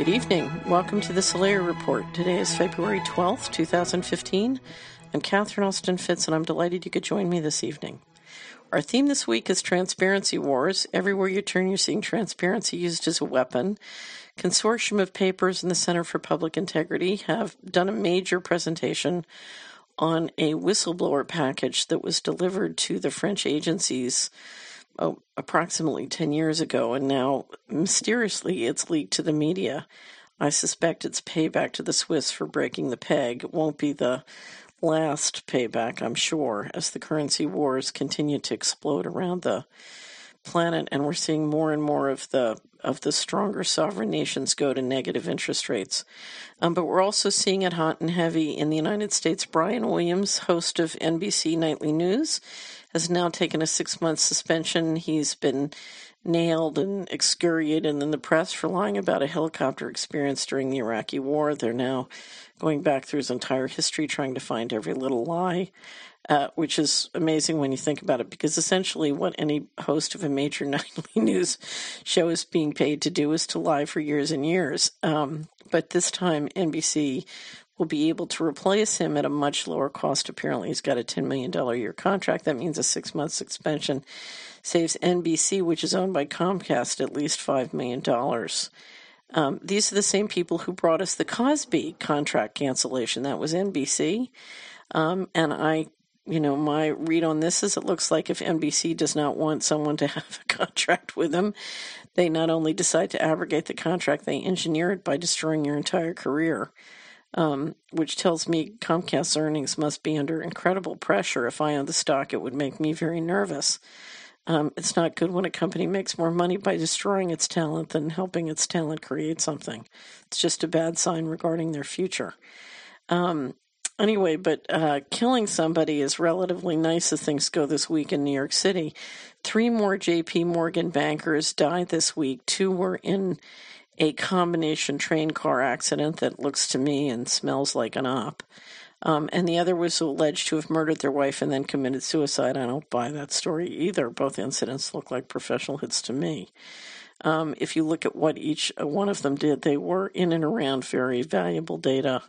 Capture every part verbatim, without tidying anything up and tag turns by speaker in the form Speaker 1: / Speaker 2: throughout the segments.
Speaker 1: Good evening. Welcome to the Solari Report. Today is February twelfth, twenty fifteen. I'm Catherine Austin Fitz, and I'm delighted you could join me this evening. Our theme this week is transparency wars. Everywhere you turn, you're seeing transparency used as a weapon. Consortium of papers in the Center for Public Integrity have done a major presentation on a whistleblower package that was delivered to the French agencies oh, approximately ten years ago, and now mysteriously it's leaked to the media. I suspect it's payback to the Swiss for breaking the peg. It won't be the last payback, I'm sure, as the currency wars continue to explode around the planet, and we're seeing more and more of the of the stronger sovereign nations go to negative interest rates. Um, but we're also seeing it hot and heavy in the United States. Brian Williams, host of N B C Nightly News, has now taken a six-month suspension. He's been nailed and excoriated in the press for lying about a helicopter experience during the Iraqi war. They're now going back through his entire history, trying to find every little lie. Uh, which is amazing when you think about it, because essentially what any host of a major nightly news show is being paid to do is to lie for years and years. Um, but this time N B C will be able to replace him at a much lower cost. Apparently he's got a ten million dollars a year contract. That means a six-month suspension saves N B C, which is owned by Comcast, at least five million dollars. Um, these are the same people who brought us the Cosby contract cancellation. That was N B C. Um, and I You know, my read on this is it looks like if N B C does not want someone to have a contract with them, they not only decide to abrogate the contract, they engineer it by destroying your entire career, um, which tells me Comcast's earnings must be under incredible pressure. If I owned the stock, it would make me very nervous. Um, it's not good when a company makes more money by destroying its talent than helping its talent create something. It's just a bad sign regarding their future. Um, Anyway, but uh, killing somebody is relatively nice as things go this week in New York City. Three more J P Morgan bankers died this week. Two were in a combination train car accident that looks to me and smells like an op. Um, and the other was alleged to have murdered their wife and then committed suicide. I don't buy that story either. Both incidents look like professional hits to me. Um, if you look at what each one of them did, they were in and around very valuable data,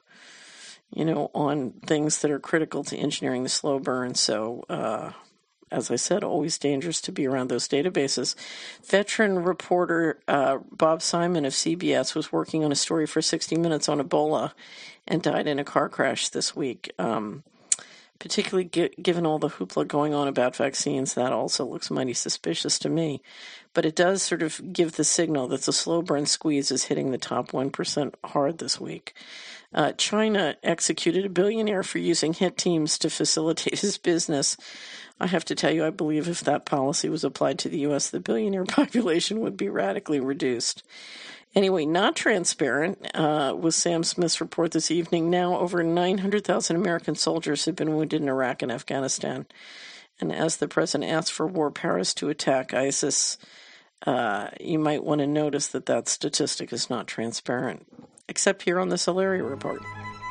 Speaker 1: you know, on things that are critical to engineering the slow burn. So, uh, as I said, always dangerous to be around those databases. Veteran reporter uh, Bob Simon of C B S was working on a story for sixty minutes on Ebola and died in a car crash this week. Um, particularly gi- given all the hoopla going on about vaccines, that also looks mighty suspicious to me. But it does sort of give the signal that the slow burn squeeze is hitting the top one percent hard this week. Uh, China executed a billionaire for using hit teams to facilitate his business. I have to tell you, I believe if that policy was applied to the U S, the billionaire population would be radically reduced. Anyway, not transparent uh, was Sam Smith's report this evening. Now over nine hundred thousand American soldiers have been wounded in Iraq and Afghanistan. And as the president asked for war powers to attack ISIS, uh, you might want to notice that that statistic is not transparent, except here on the Solari Report.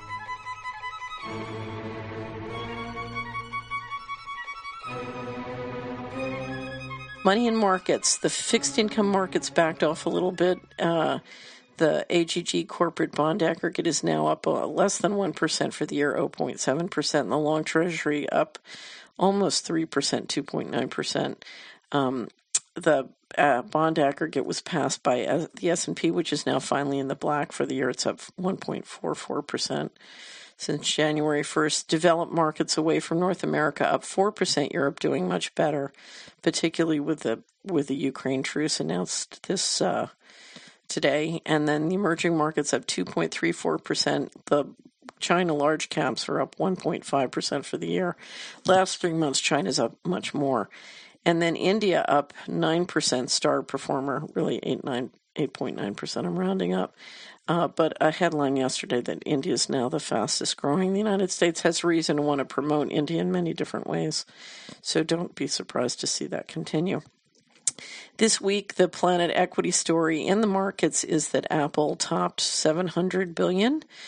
Speaker 1: Money in markets. The fixed income markets backed off a little bit. Uh, the A G G corporate bond aggregate is now up uh, less than one percent for the year, zero point seven percent. And the long treasury up almost three percent, two point nine percent. Um, the uh, bond aggregate was passed by uh, the S and P, which is now finally in the black for the year. It's up one point four four percent since January first. Developed markets away from North America up four percent. Europe doing much better, particularly with the with the Ukraine truce announced this uh, today. And then the emerging markets up two point three four percent. The China large caps are up one point five percent for the year. Last three months, China's up much more. And then India up nine percent, star performer, really eight, nine, eight point nine percent, I'm rounding up. Uh, but a headline yesterday that India is now the fastest growing. The United States has reason to want to promote India in many different ways. So don't be surprised to see that continue. This week, the Planet Equity story in the markets is that Apple topped seven hundred billion dollars.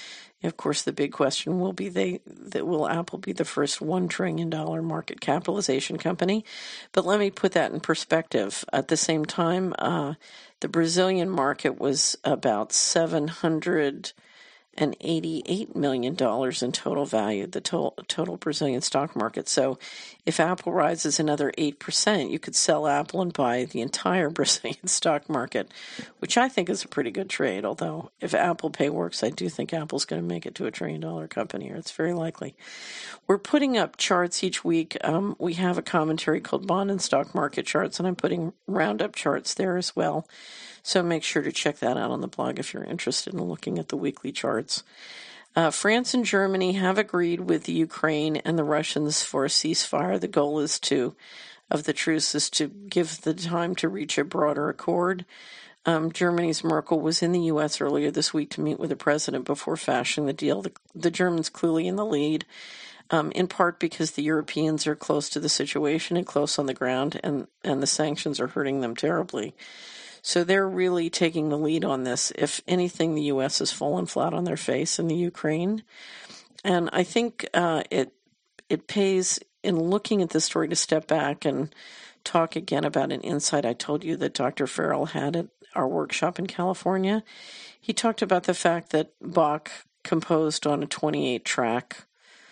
Speaker 1: Of course, the big question will be they that will Apple be the first one trillion dollars market capitalization company? But let me put that in perspective. At the same time, uh, the Brazilian market was about seven hundred eighty-eight million dollars in total value, the total, total Brazilian stock market. So if Apple rises another eight percent, you could sell Apple and buy the entire Brazilian stock market, which I think is a pretty good trade. Although if Apple Pay works, I do think Apple's going to make it to a trillion dollar company, or it's very likely. We're putting up charts each week. Um, we have a commentary called Bond and Stock Market Charts, and I'm putting roundup charts there as well. So make sure to check that out on the blog if you're interested in looking at the weekly charts. Uh, France and Germany have agreed with the Ukraine and the Russians for a ceasefire. The goal is to, of the truce, is to give the time to reach a broader accord. Um, Germany's Merkel was in the U S earlier this week to meet with the president before fashioning the deal. The, the Germans clearly in the lead, um, in part because the Europeans are close to the situation and close on the ground, and, and the sanctions are hurting them terribly. So they're really taking the lead on this. If anything, the U S has fallen flat on their face in the Ukraine. And I think uh, it it pays, in looking at this story, to step back and talk again about an insight I told you that Doctor Farrell had at our workshop in California. He talked about the fact that Bach composed on a twenty-eight track,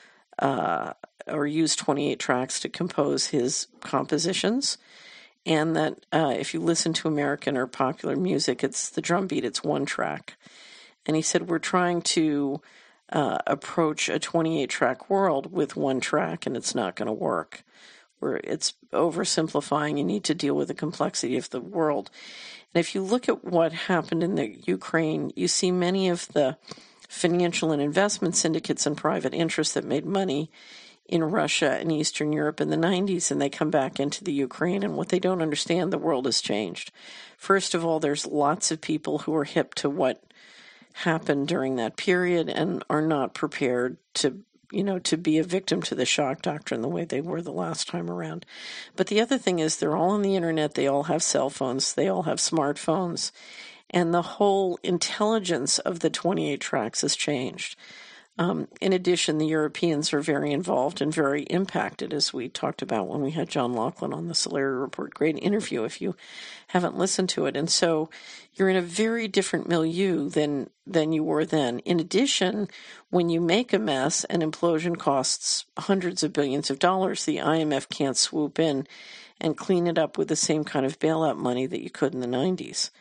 Speaker 1: uh, or used twenty-eight tracks to compose his compositions. And that uh, if you listen to American or popular music, it's the drum beat, it's one track. And he said, we're trying to uh, approach a twenty-eight track world with one track, and it's not going to work. Where it's oversimplifying, you need to deal with the complexity of the world. And if you look at what happened in the Ukraine, you see many of the financial and investment syndicates and private interests that made money in Russia and Eastern Europe in the nineties, and they come back into the Ukraine, and what they don't understand, the world has changed. First of all, there's lots of people who are hip to what happened during that period and are not prepared to, you know, to be a victim to the shock doctrine the way they were the last time around. But the other thing is they're all on the internet, they all have cell phones, they all have smartphones, and the whole intelligence of the twenty-eight tracks has changed. Um, in addition, the Europeans are very involved and very impacted, as we talked about when we had John Laughlin on the Solari Report. Great interview if you haven't listened to it. And so you're in a very different milieu than than you were then. In addition, when you make a mess, an implosion costs hundreds of billions of dollars. The I M F can't swoop in and clean it up with the same kind of bailout money that you could in the nineties.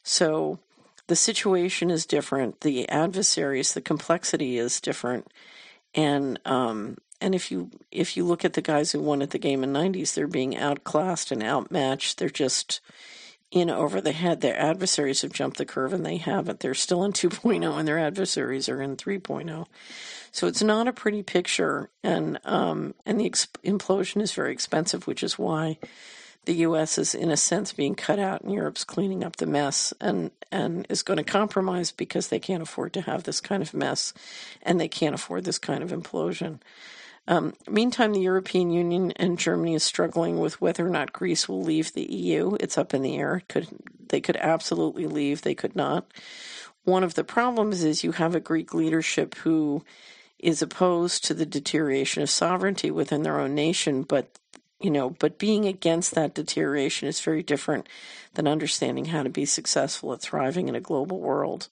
Speaker 1: So the situation is different. The adversaries, the complexity is different. And um, and if you if you look at the guys who won at the game in the nineties, they're being outclassed and outmatched. They're just in over the head. Their adversaries have jumped the curve, and they haven't. They're still in two point oh, and their adversaries are in three point oh. So it's not a pretty picture, and um, and the ex- implosion is very expensive, which is why the U S is, in a sense, being cut out, and Europe's cleaning up the mess and, and is going to compromise because they can't afford to have this kind of mess, and they can't afford this kind of implosion. Um, meantime, the European Union and Germany is struggling with whether or not Greece will leave the E U. It's up in the air. Could they could absolutely leave. They could not. One of the problems is you have a Greek leadership who is opposed to the deterioration of sovereignty within their own nation, but You know, but being against that deterioration is very different than understanding how to be successful at thriving in a global world.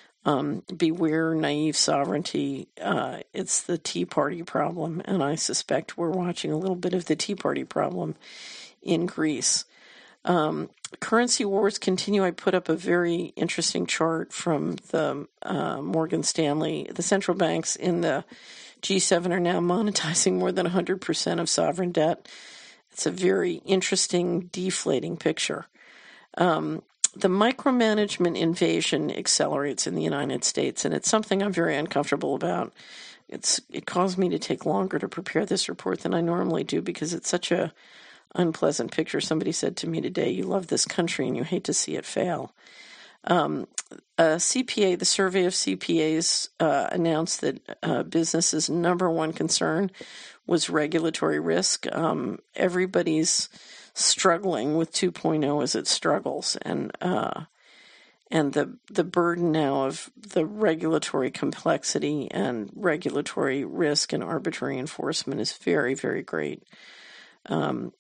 Speaker 1: Um, beware naive sovereignty. Uh, it's the Tea Party problem, and I suspect we're watching a little bit of the Tea Party problem in Greece. Um, currency wars continue. I put up a very interesting chart from the uh, Morgan Stanley. The central banks in the G seven are now monetizing more than one hundred percent of sovereign debt. It's a very interesting, deflating picture. Um, the micromanagement invasion accelerates in the United States, and it's something I'm very uncomfortable about. It's it caused me to take longer to prepare this report than I normally do because it's such a unpleasant picture. Somebody said to me today, you love this country and you hate to see it fail. Um, a C P A, the survey of C P As uh, announced that uh, businesses' number one concern was regulatory risk. Um, everybody's struggling with two point oh as it struggles, and uh, and the the burden now of the regulatory complexity and regulatory risk and arbitrary enforcement is very, very great. Um,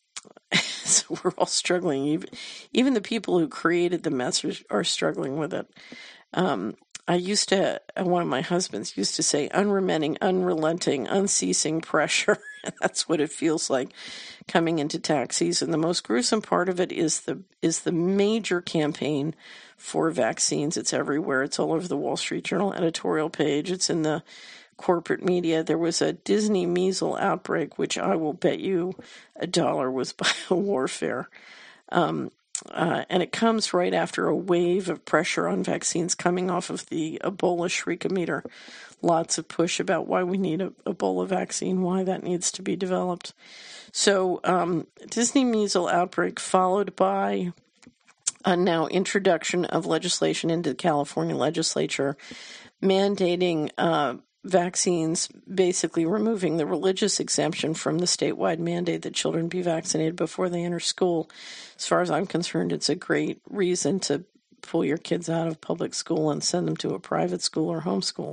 Speaker 1: so we're all struggling. Even even the people who created the mess are, are struggling with it. Um, I used to, one of my husbands used to say, unremitting, unrelenting, unceasing pressure. That's what it feels like coming into tax season. The most gruesome part of it is the is the major campaign for vaccines. It's everywhere. It's all over the Wall Street Journal editorial page. It's in the corporate media. There was a Disney measles outbreak, which I will bet you a dollar was biowarfare. Um, Uh, and it comes right after a wave of pressure on vaccines coming off of the Ebola shriekometer. Lots of push about why we need a Ebola vaccine, why that needs to be developed. So um, Disney measles outbreak followed by a now introduction of legislation into the California legislature mandating uh, vaccines, basically removing the religious exemption from the statewide mandate that children be vaccinated before they enter school. As far as I'm concerned, it's a great reason to pull your kids out of public school and send them to a private school or homeschool,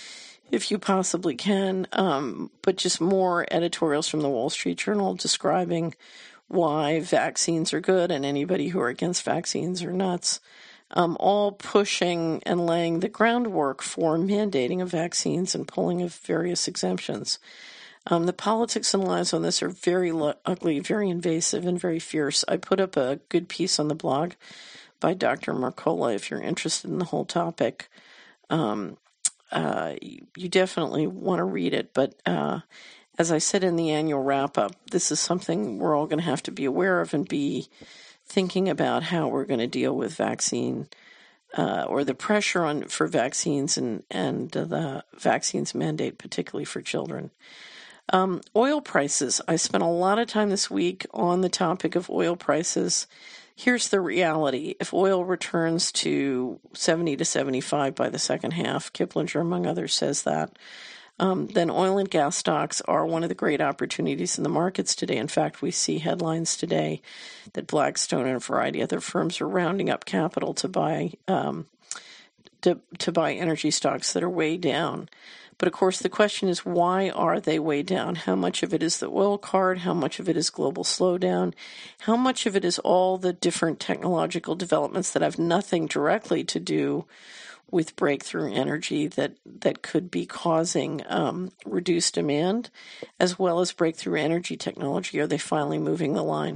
Speaker 1: if you possibly can. Um, but just more editorials from the Wall Street Journal describing why vaccines are good and anybody who are against vaccines are nuts. Um, all pushing and laying the groundwork for mandating of vaccines and pulling of various exemptions. Um, the politics and lies on this are very lo- ugly, very invasive, and very fierce. I put up a good piece on the blog by Doctor Mercola if you're interested in the whole topic. Um, uh, you, you definitely want to read it, but uh, as I said in the annual wrap-up, this is something we're all going to have to be aware of and be thinking about how we're going to deal with vaccine uh, or the pressure on for vaccines and, and uh, the vaccines mandate, particularly for children. Um, oil prices. I spent a lot of time this week on the topic of oil prices. Here's the reality. If oil returns to seventy to seventy-five by the second half, Kiplinger, among others, says that, Um, then oil and gas stocks are one of the great opportunities in the markets today. In fact, we see headlines today that Blackstone and a variety of other firms are rounding up capital to buy um, to, to buy energy stocks that are way down. But of course, the question is, why are they way down? How much of it is the oil card? How much of it is global slowdown? How much of it is all the different technological developments that have nothing directly to do with breakthrough energy that, that could be causing um, reduced demand, as well as breakthrough energy technology? Are they finally moving the line?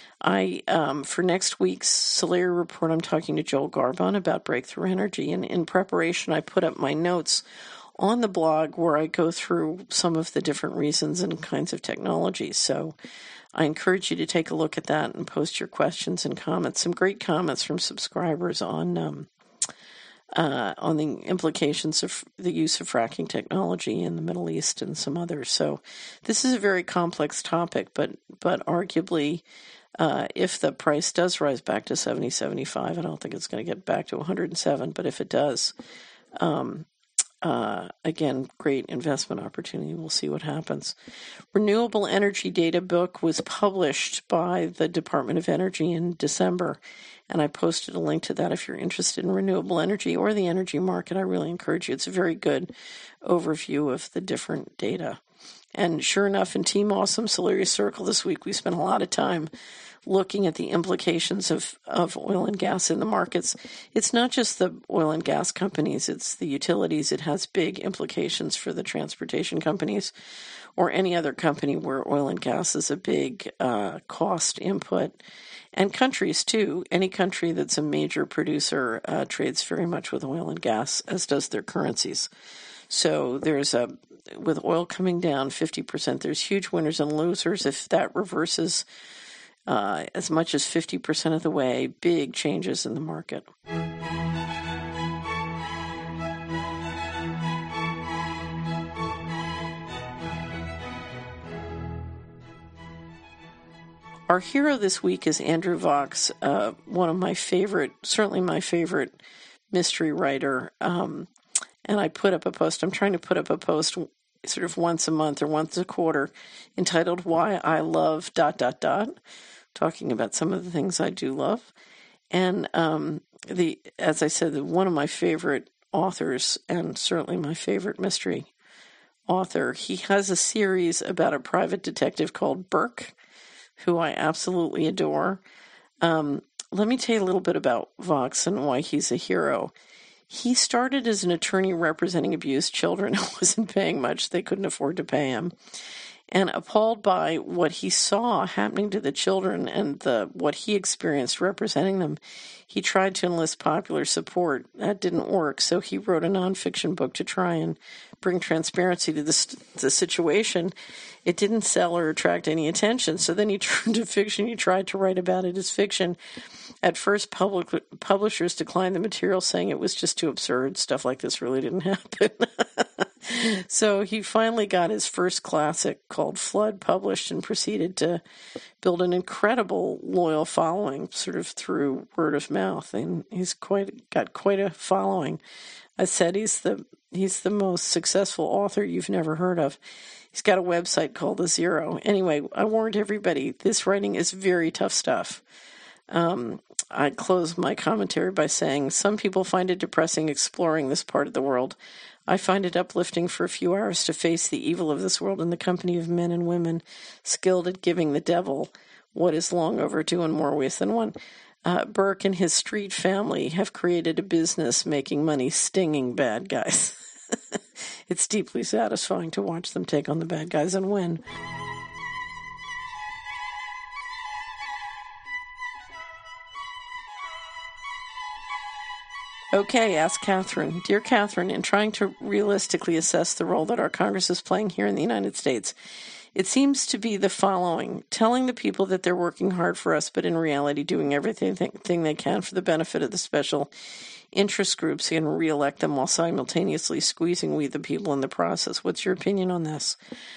Speaker 1: I um, for next week's Solari report, I'm talking to Joel Garbon about breakthrough energy, and in preparation, I put up my notes on the blog where I go through some of the different reasons and kinds of technologies. So I encourage you to take a look at that and post your questions and comments. Some great comments from subscribers on um, Uh, on the implications of the use of fracking technology in the Middle East and some others. So this is a very complex topic, but but arguably, uh, if the price does rise back to seventy, seventy-five, I don't think it's going to get back to one hundred seven, but if it does, um, uh, again, great investment opportunity. We'll see what happens. Renewable Energy Data Book was published by the Department of Energy in December, and I posted a link to that if you're interested in renewable energy or the energy market. I really encourage you. It's a very good overview of the different data. And sure enough, in Team Awesome Solari Circle this week, we spent a lot of time looking at the implications of, of oil and gas in the markets. It's not just the oil and gas companies, it's the utilities. It has big implications for the transportation companies or any other company where oil and gas is a big uh, cost input. And countries, too. Any country that's a major producer uh, trades very much with oil and gas, as does their currencies. So there's a, with oil coming down fifty percent, there's huge winners and losers. If that reverses uh, as much as fifty percent of the way, big changes in the market. Our hero this week is Andrew Vox, uh, one of my favorite, certainly my favorite mystery writer. Um, and I put up a post. I'm trying to put up a post sort of once a month or once a quarter entitled Why I Love dot, dot, dot, talking about some of the things I do love. And um, the as I said, one of my favorite authors, and certainly my favorite mystery author. He has a series about a private detective called Burke, who I absolutely adore. Um, let me tell you a little bit about Vox and why he's a hero. He started as an attorney representing abused children who wasn't paying much. They couldn't afford to pay him. And appalled by what he saw happening to the children and the what he experienced representing them, he tried to enlist popular support. That didn't work, so he wrote a nonfiction book to try and bring transparency to the, the situation. It didn't sell or attract any attention, so then he turned to fiction. He tried to write about it as fiction. At first, public, publishers declined the material, saying it was just too absurd. Stuff like this really didn't happen. So he finally got his first classic called Flood published and proceeded to build an incredible loyal following sort of through word of mouth. And he's quite got quite a following. I said he's the he's the most successful author you've never heard of. He's got a website called The Zero. Anyway, I warned everybody, this writing is very tough stuff. Um, I close my commentary by saying some people find it depressing exploring this part of the world. I find it uplifting for a few hours to face the evil of this world in the company of men and women skilled at giving the devil what is long overdue in more ways than one. Uh, Burke and his street family have created a business making money stinging bad guys. It's deeply satisfying to watch them take on the bad guys and win. Okay, ask Catherine. Dear Catherine, in trying to realistically assess the role that our Congress is playing here in the United States, it seems to be the following: telling the people that they're working hard for us, but in reality doing everything thing they can for the benefit of the special interest groups and reelect them while simultaneously squeezing we the people in the process. What's your opinion on this?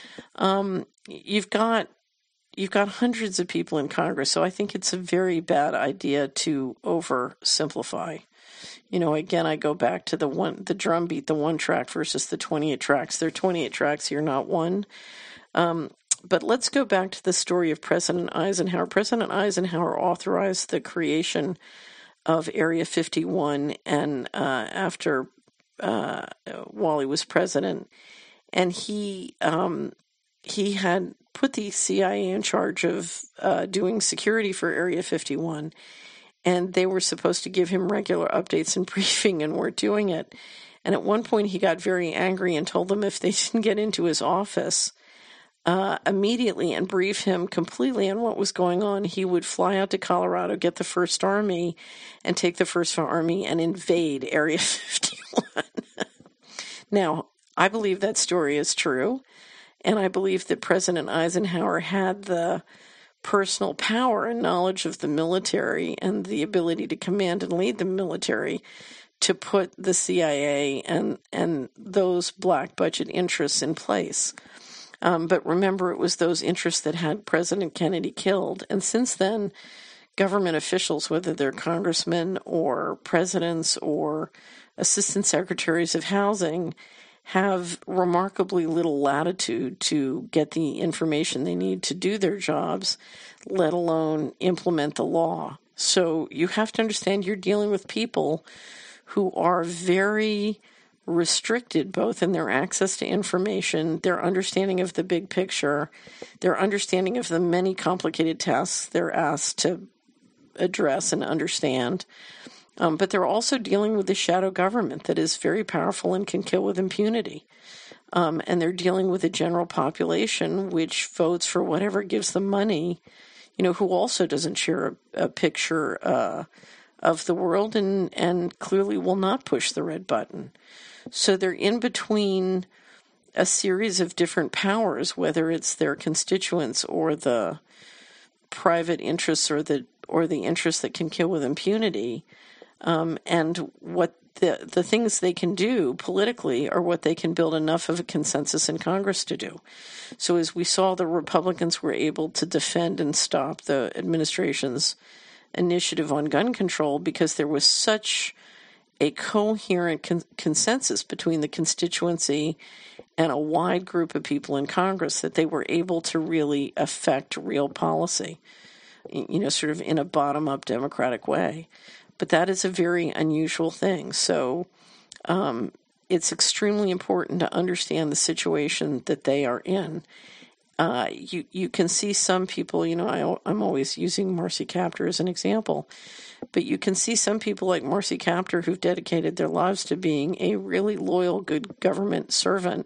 Speaker 1: Um, you've got you've got hundreds of people in Congress, so I think it's a very bad idea to oversimplify. You know, again, I go back to the one, the drum beat, the one track versus the twenty-eight tracks. There are twenty-eight tracks here, not one. Um, but let's go back to the story of President Eisenhower. President Eisenhower authorized the creation of Area fifty-one, and uh, after uh, while he was president, and he um, he had put the C I A in charge of uh, doing security for Area fifty-one. And they were supposed to give him regular updates and briefing, and weren't doing it. And at one point he got very angry and told them if they didn't get into his office uh, immediately and brief him completely on what was going on, he would fly out to Colorado, get the First Army, and take the First Army and invade Area fifty-one. Now, I believe that story is true, and I believe that President Eisenhower had the personal power and knowledge of the military and the ability to command and lead the military to put the C I A and and those black budget interests in place. Um, but remember, it was those interests that had President Kennedy killed. And since then, government officials, whether they're congressmen or presidents or assistant secretaries of housing, have remarkably little latitude to get the information they need to do their jobs, let alone implement the law. So you have to understand you're dealing with people who are very restricted, both in their access to information, their understanding of the big picture, their understanding of the many complicated tasks they're asked to address and understand. Um, but they're also dealing with a shadow government that is very powerful and can kill with impunity. Um, and they're dealing with a general population which votes for whatever gives them money, you know, who also doesn't share a, a picture uh, of the world and, and clearly will not push the red button. So they're in between a series of different powers, whether it's their constituents or the private interests or the or the interests that can kill with impunity. Um, and what the the things they can do politically are what they can build enough of a consensus in Congress to do. So as we saw, the Republicans were able to defend and stop the administration's initiative on gun control because there was such a coherent con- consensus between the constituency and a wide group of people in Congress that they were able to really affect real policy, you know, sort of in a bottom-up democratic way. But that is a very unusual thing. So um, it's extremely important to understand the situation that they are in. Uh, you, you can see some people, you know, I, I'm always using Marcy Kaptur as an example, but you can see some people like Marcy Kaptur who've dedicated their lives to being a really loyal, good government servant,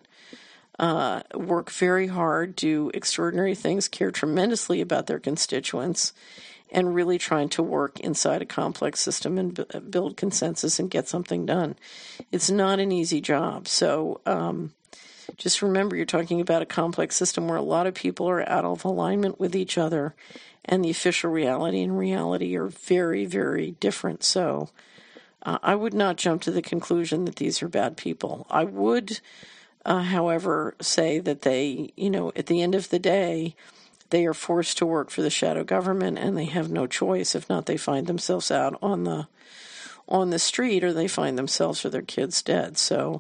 Speaker 1: uh, work very hard, do extraordinary things, care tremendously about their constituents, and really trying to work inside a complex system and b- build consensus and get something done. It's not an easy job. So um, just remember, you're talking about a complex system where a lot of people are out of alignment with each other, and the official reality and reality are very, very different. So uh, I would not jump to the conclusion that these are bad people. I would, uh, however, say that they, you know, at the end of the day, they are forced to work for the shadow government, and they have no choice. If not, they find themselves out on the on the street, or they find themselves or their kids dead. So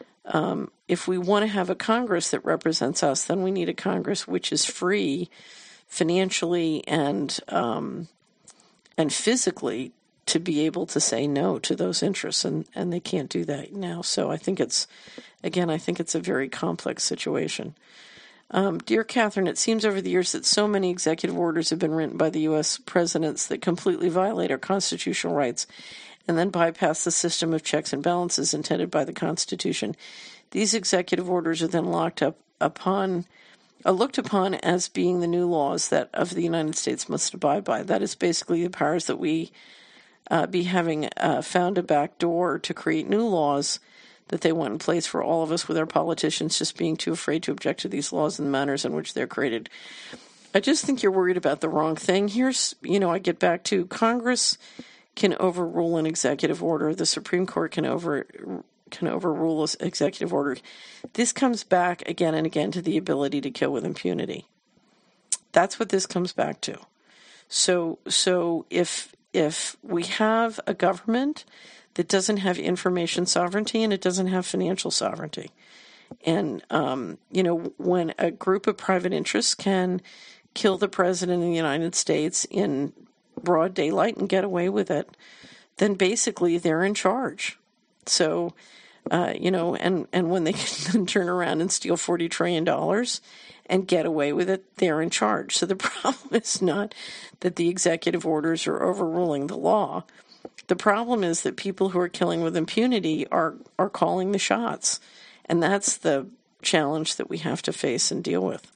Speaker 1: um, if we want to have a Congress that represents us, then we need a Congress which is free financially and um, and physically to be able to say no to those interests, and, and they can't do that now. So I think it's, again, I think it's a very complex situation. Um, Dear Catherine, it seems over the years that so many executive orders have been written by the U S presidents that completely violate our constitutional rights and then bypass the system of checks and balances intended by the Constitution. These executive orders are then locked up upon, are looked upon as being the new laws that of the United States must abide by. That is basically the powers that we uh, be having uh, found a back door to create new laws that they want in place for all of us, with our politicians just being too afraid to object to these laws and the manners in which they're created. I just think you're worried about the wrong thing. Here's, you know, I get back to Congress can overrule an executive order. The Supreme Court can over can overrule an executive order. This comes back again and again to the ability to kill with impunity. That's what this comes back to. So, so if if we have a government that doesn't have information sovereignty and it doesn't have financial sovereignty. And, um, you know, when a group of private interests can kill the president of the United States in broad daylight and get away with it, then basically they're in charge. So, uh, you know, and, and when they can turn around and steal forty trillion dollars and get away with it, they're in charge. So the problem is not that the executive orders are overruling the law. The problem is that people who are killing with impunity are, are calling the shots. And that's the challenge that we have to face and deal with.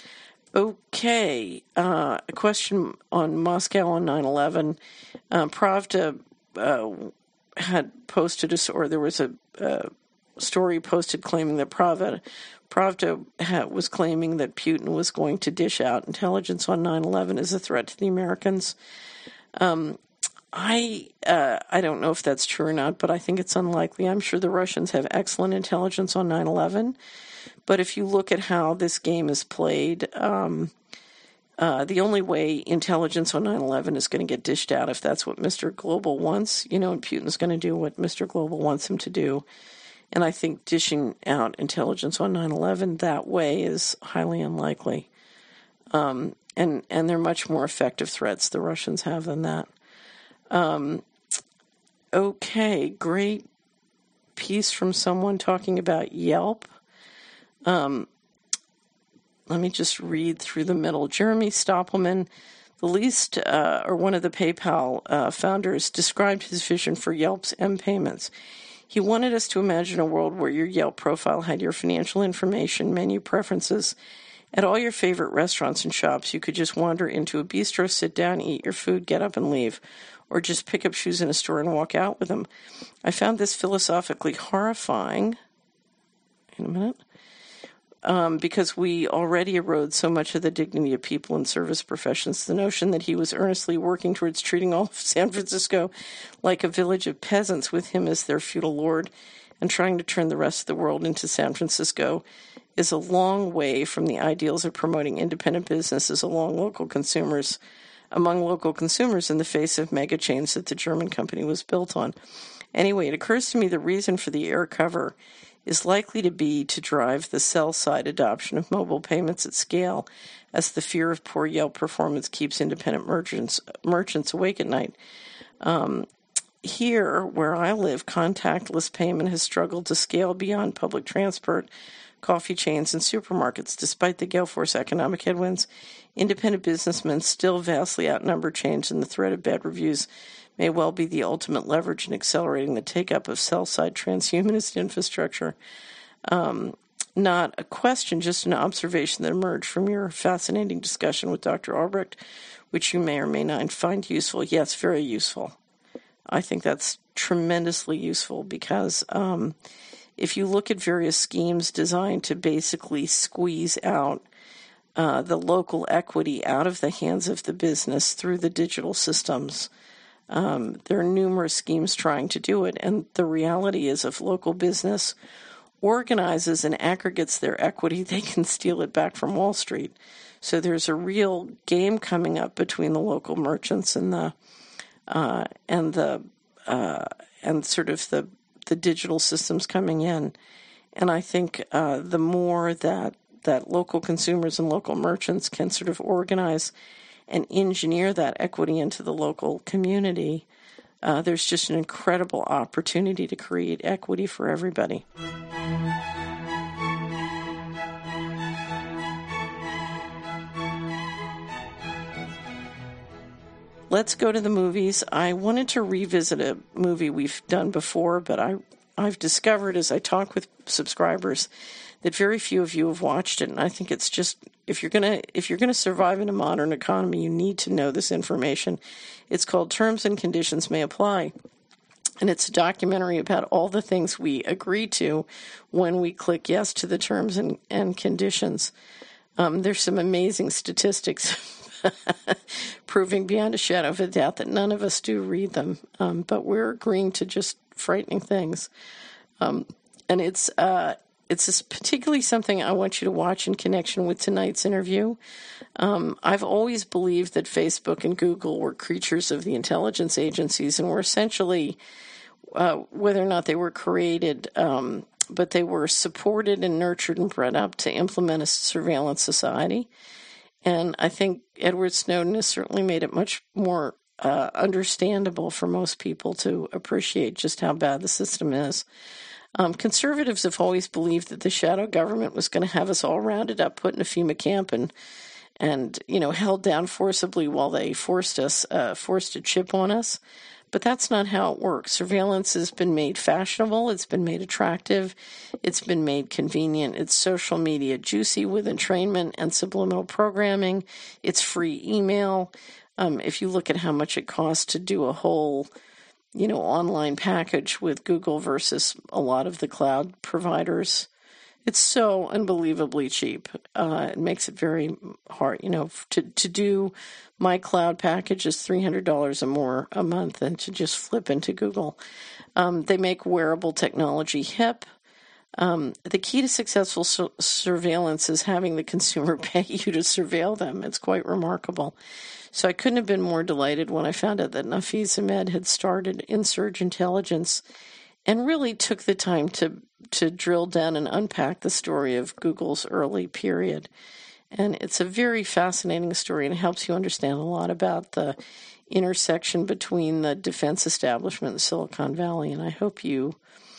Speaker 1: Okay, uh, a question on Moscow on nine eleven. Uh, Pravda uh, had posted, a, or there was a uh, story posted claiming that Pravda, Pravda had, was claiming that Putin was going to dish out intelligence on nine eleven as a threat to the Americans. Um, I uh, I don't know if that's true or not, but I think it's unlikely. I'm sure the Russians have excellent intelligence on nine eleven, but if you look at how this game is played, um, uh, the only way intelligence on nine eleven is going to get dished out if that's what Mister Global wants, you know, and Putin's going to do what Mister Global wants him to do. And I think dishing out intelligence on nine eleven that way is highly unlikely. Um, and, and they're much more effective threats the Russians have than that. Um, okay, great piece from someone talking about Yelp. Um, let me just read through the middle. Jeremy Stoppelman, the least, uh, or one of the PayPal uh, founders, described his vision for Yelp's M-Payments. He wanted us to imagine a world where your Yelp profile had your financial information, menu preferences. At all your favorite restaurants and shops, you could just wander into a bistro, sit down, eat your food, get up and leave, or just pick up shoes in a store and walk out with them. I found this philosophically horrifying, in a minute, um, because we already erode so much of the dignity of people in service professions. The notion that he was earnestly working towards treating all of San Francisco like a village of peasants with him as their feudal lord and trying to turn the rest of the world into San Francisco is a long way from the ideals of promoting independent businesses along local consumers, among local consumers in the face of mega chains that the German company was built on. Anyway, it occurs to me the reason for the air cover is likely to be to drive the sell-side adoption of mobile payments at scale, as the fear of poor Yelp performance keeps independent merchants merchants awake at night. Um, here, where I live, contactless payment has struggled to scale beyond public transport, coffee chains, and supermarkets. Despite the gale force economic headwinds, independent businessmen still vastly outnumber change, and the threat of bad reviews may well be the ultimate leverage in accelerating the take-up of sell-side transhumanist infrastructure. Um, not a question, just an observation that emerged from your fascinating discussion with Doctor Albrecht, which you may or may not find useful. Yes, very useful. I think that's tremendously useful because um, if you look at various schemes designed to basically squeeze out uh, the local equity out of the hands of the business through the digital systems, um, there are numerous schemes trying to do it. And the reality is, if local business organizes and aggregates their equity, they can steal it back from Wall Street. So there's a real game coming up between the local merchants and the Uh, and the uh, and sort of the the digital systems coming in, and I think uh, the more that that local consumers and local merchants can sort of organize and engineer that equity into the local community, uh, there's just an incredible opportunity to create equity for everybody. Let's go to the movies. I wanted to revisit a movie we've done before, but I, I've discovered as I talk with subscribers that very few of you have watched it, and I think it's just, if you're gonna if you're gonna survive in a modern economy, you need to know this information. It's called Terms and Conditions May Apply, and it's a documentary about all the things we agree to when we click yes to the terms and, and conditions. Um, there's some amazing statistics proving beyond a shadow of a doubt that none of us do read them, um, but we're agreeing to just frightening things. Um, and it's uh, it's particularly something I want you to watch in connection with tonight's interview. Um, I've always believed that Facebook and Google were creatures of the intelligence agencies and were essentially, uh, whether or not they were created, um, but they were supported and nurtured and bred up to implement a surveillance society. And I think Edward Snowden has certainly made it much more uh, understandable for most people to appreciate just how bad the system is. Um, conservatives have always believed that the shadow government was going to have us all rounded up, put in a FEMA camp, and and you know held down forcibly while they forced us uh, forced a chip on us. But that's not how it works. Surveillance has been made fashionable. It's been made attractive. It's been made convenient. It's social media juicy with entrainment and subliminal programming. It's free email. Um, if you look at how much it costs to do a whole, you know, online package with Google versus a lot of the cloud providers, it's so unbelievably cheap. Uh, it makes it very hard, you know, to, to do my cloud package is three hundred dollars or more a month than to just flip into Google. Um, they make wearable technology hip. Um, the key to successful su- surveillance is having the consumer pay you to surveil them. It's quite remarkable. So I couldn't have been more delighted when I found out that Nafeez Ahmed had started Insurge Intelligence and really took the time to to drill down and unpack the story of Google's early period. And it's a very fascinating story, and it helps you understand a lot about the intersection between the defense establishment and Silicon Valley. And I hope you,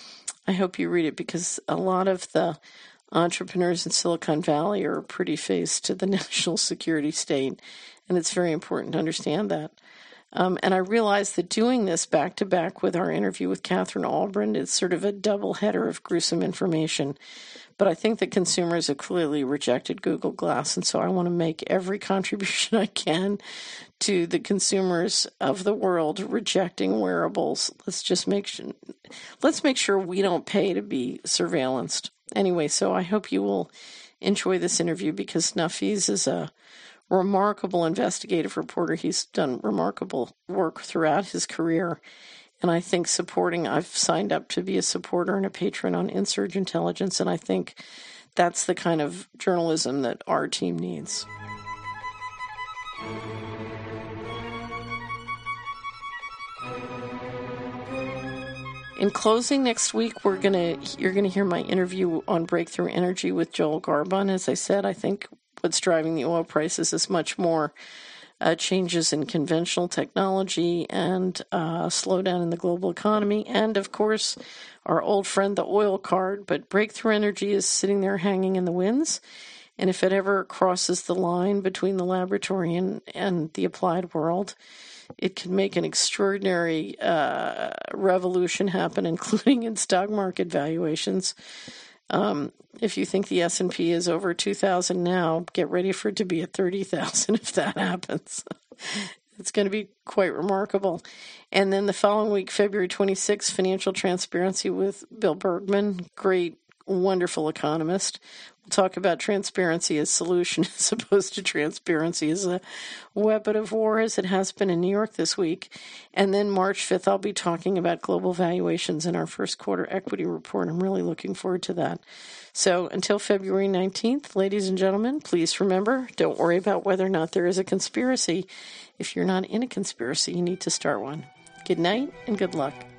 Speaker 1: I hope you read it, because a lot of the entrepreneurs in Silicon Valley are a pretty face to the national security state, and it's very important to understand that. Um, and I realized that doing this back to back with our interview with Catherine Albrecht is sort of a double header of gruesome information. But I think that consumers have clearly rejected Google Glass, and so I want to make every contribution I can to the consumers of the world rejecting wearables. Let's just make sure, let's make sure we don't pay to be surveillanced. Anyway, so I hope you will enjoy this interview, because Nafeez is a remarkable investigative reporter. He's done remarkable work throughout his career. And I think supporting, I've signed up to be a supporter and a patron on Insurge Intelligence, and I think that's the kind of journalism that our team needs. In closing, next week we're gonna you're gonna hear my interview on Breakthrough Energy with Joel Garbon. As I said, I think what's driving the oil prices is much more uh, changes in conventional technology and uh, slowdown in the global economy, and, of course, our old friend, the oil card. But breakthrough energy is sitting there hanging in the winds. And if it ever crosses the line between the laboratory and, and the applied world, it could make an extraordinary uh, revolution happen, including in stock market valuations. Um, if you think the S and P is over two thousand now, get ready for it to be at thirty thousand if that happens. It's going to be quite remarkable. And then the following week, February twenty-sixth, Financial Transparency with Bill Bergman, great, wonderful economist. We'll talk about transparency as solution as opposed to transparency as a weapon of war, as it has been in New York this week. And then March fifth, I'll be talking about global valuations in our first quarter equity report. I'm really looking forward to that. So until February nineteenth, ladies and gentlemen, please remember, don't worry about whether or not there is a conspiracy. If you're not in a conspiracy, you need to start one. Good night and good luck.